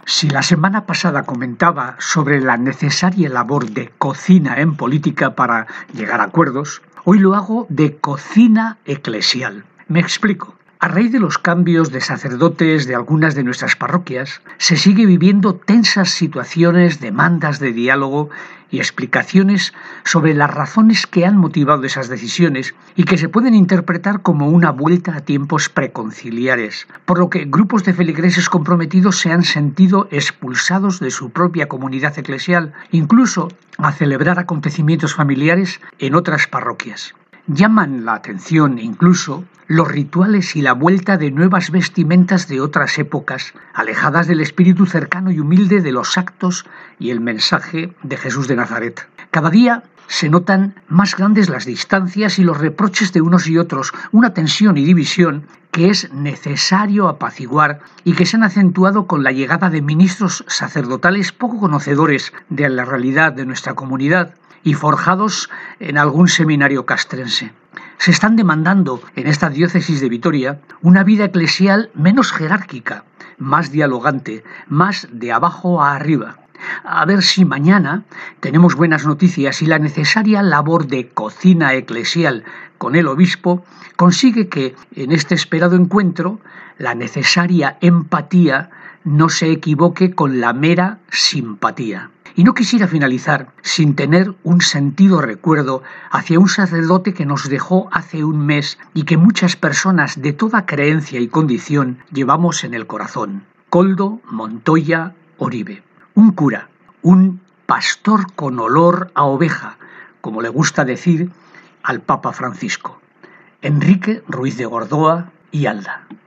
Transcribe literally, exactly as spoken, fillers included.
Si la semana pasada comentaba sobre la necesaria labor de cocina en política para llegar a acuerdos, hoy lo hago de cocina eclesial. Me explico. A raíz de los cambios de sacerdotes de algunas de nuestras parroquias, se sigue viviendo tensas situaciones, demandas de diálogo y explicaciones sobre las razones que han motivado esas decisiones y que se pueden interpretar como una vuelta a tiempos preconciliares, por lo que grupos de feligreses comprometidos se han sentido expulsados de su propia comunidad eclesial, incluso a celebrar acontecimientos familiares en otras parroquias. Llaman la atención incluso los rituales y la vuelta de nuevas vestimentas de otras épocas, alejadas del espíritu cercano y humilde de los actos y el mensaje de Jesús de Nazaret. Cada día se notan más grandes las distancias y los reproches de unos y otros, una tensión y división que es necesario apaciguar y que se han acentuado con la llegada de ministros sacerdotales poco conocedores de la realidad de nuestra comunidad y forjados en algún seminario castrense. Se están demandando en esta diócesis de Vitoria una vida eclesial menos jerárquica, más dialogante, más de abajo a arriba. A ver si mañana tenemos buenas noticias y la necesaria labor de cocina eclesial con el obispo consigue que en este esperado encuentro la necesaria empatía no se equivoque con la mera simpatía. Y no quisiera finalizar sin tener un sentido recuerdo hacia un sacerdote que nos dejó hace un mes y que muchas personas de toda creencia y condición llevamos en el corazón. Koldo Montoya Oribe. Un cura, un pastor con olor a oveja, como le gusta decir al Papa Francisco. Enrique Ruiz de Gordoa y Alda.